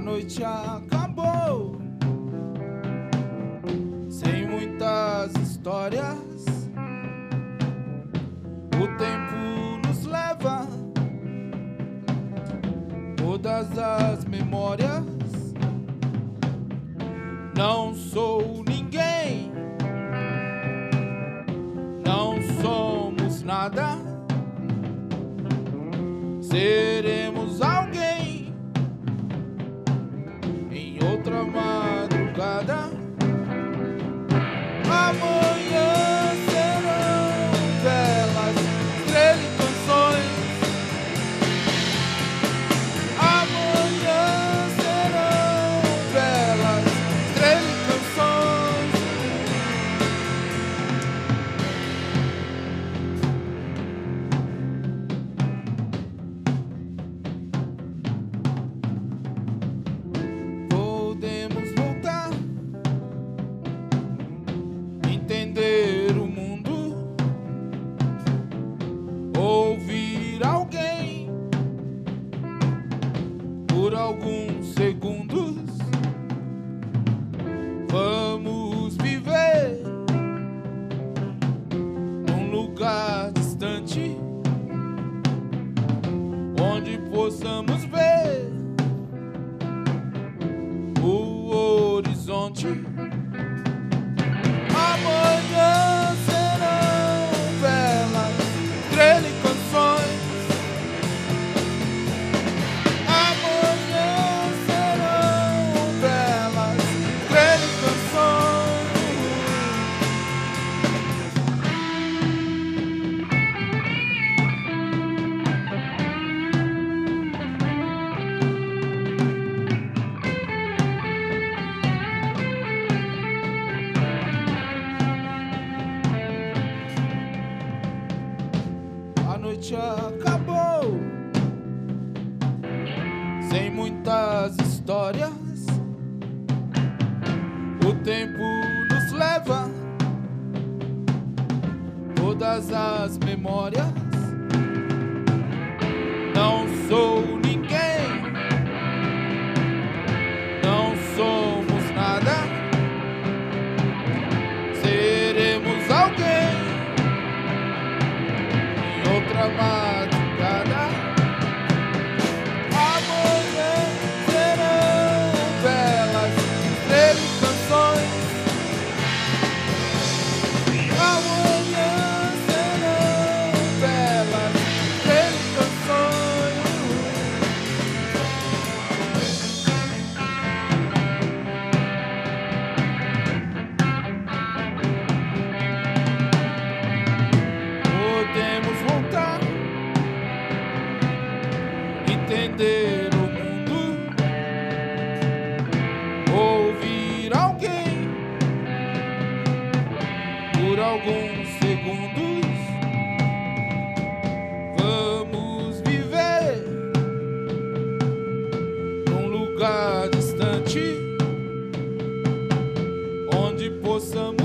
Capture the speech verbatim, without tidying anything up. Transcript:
noite acabou, sem muitas histórias. O tempo nos leva, todas as memórias. Não sou ninguém, não somos nada. Seremos alguém em outra madrugada. Amanhã serão velas, estrelas e canções. Amanhã serão velas, estrelas e canções. Podemos voltar, entender o mundo, ouvir alguém por alguns segundos. Vamos viver num lugar distante, onde possamos ver o horizonte. Amanhã serão velas, estrelas e canções. Amanhã serão velas, estrelas e canções. A noite acabou, sem muitas histórias. O tempo nos leva, todas as memórias. Não sou ninguém, não somos nada. Seremos alguém em outra madrugada. Amanhã serão velas, estrelas e canções. Amanhã serão velas, estrelas e canções. Podemos voltar, entender o mundo, ouvir alguém por alguns segundos. Vamos viver num lugar distante, onde possamos